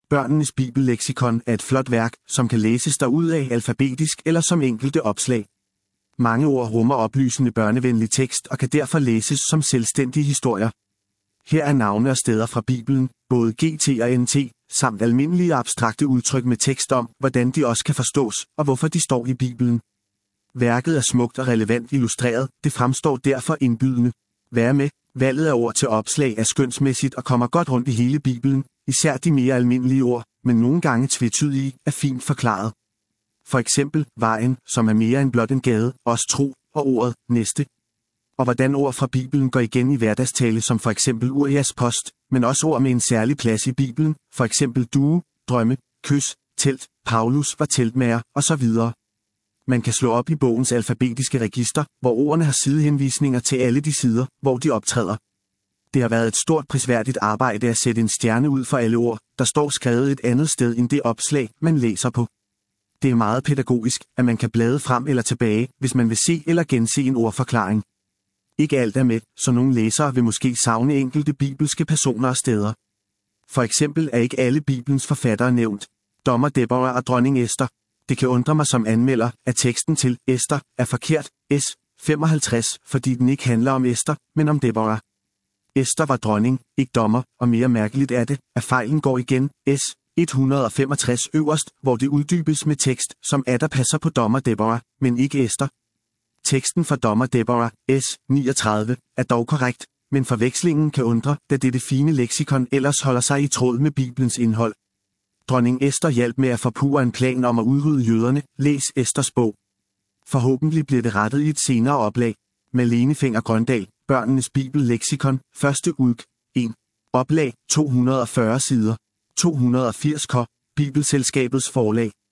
Børnenes Bibelleksikon er et flot værk, som kan læses derudad alfabetisk eller som enkelte opslag. Mange ord rummer oplysende børnevenlig tekst og kan derfor læses som selvstændige historier. Her er navne og steder fra Bibelen, både GT og NT, samt almindelige abstrakte udtryk med tekst om, hvordan de også kan forstås, og hvorfor de står i Bibelen. Værket er smukt og relevant illustreret, det fremstår derfor indbydende. Vær med, valget af ord til opslag er skønsmæssigt og kommer godt rundt i hele Bibelen, især de mere almindelige ord, men nogle gange tvetydige, er fint forklaret. For eksempel vejen, som er mere end blot en gade, også tro, og ordet næste. Og hvordan ord fra Bibelen går igen i hverdagstale, som for eksempel Urias post, men også ord med en særlig plads i Bibelen, for eksempel due, drømme, kys, telt, Paulus var teltmager, osv. Man kan slå op i bogens alfabetiske register, hvor ordene har sidehenvisninger til alle de sider, hvor de optræder. Det har været et stort prisværdigt arbejde at sætte en stjerne ud for alle ord, der står skrevet et andet sted end det opslag, man læser på. Det er meget pædagogisk, at man kan blade frem eller tilbage, hvis man vil se eller gense en ordforklaring. Ikke alt er med, så nogle læsere vil måske savne enkelte bibelske personer og steder. For eksempel er ikke alle Bibelens forfattere nævnt. Dommer Deborah og dronning Esther. Det kan undre mig som anmelder, at teksten til Esther er forkert, S. 55, fordi den ikke handler om Esther, men om Deborah. Esther var dronning, ikke dommer, og mere mærkeligt er det, at fejlen går igen, S. 165 øverst, hvor det uddybes med tekst, som atter passer på dommer Deborah, men ikke Esther. Teksten for dommer Deborah, S. 39, er dog korrekt, men forvekslingen kan undre, da dette fine leksikon ellers holder sig i tråd med Bibelens indhold. Dronning Esther hjalp med at forpurre en plan om at udrydde jøderne, læs Esters bog. Forhåbentlig bliver det rettet i et senere oplag. Malene Fenger Grøndal, Børnenes Bibelleksikon, 1. udg. 1. Oplag, 240 sider. 280 k. Bibelselskabets forlag.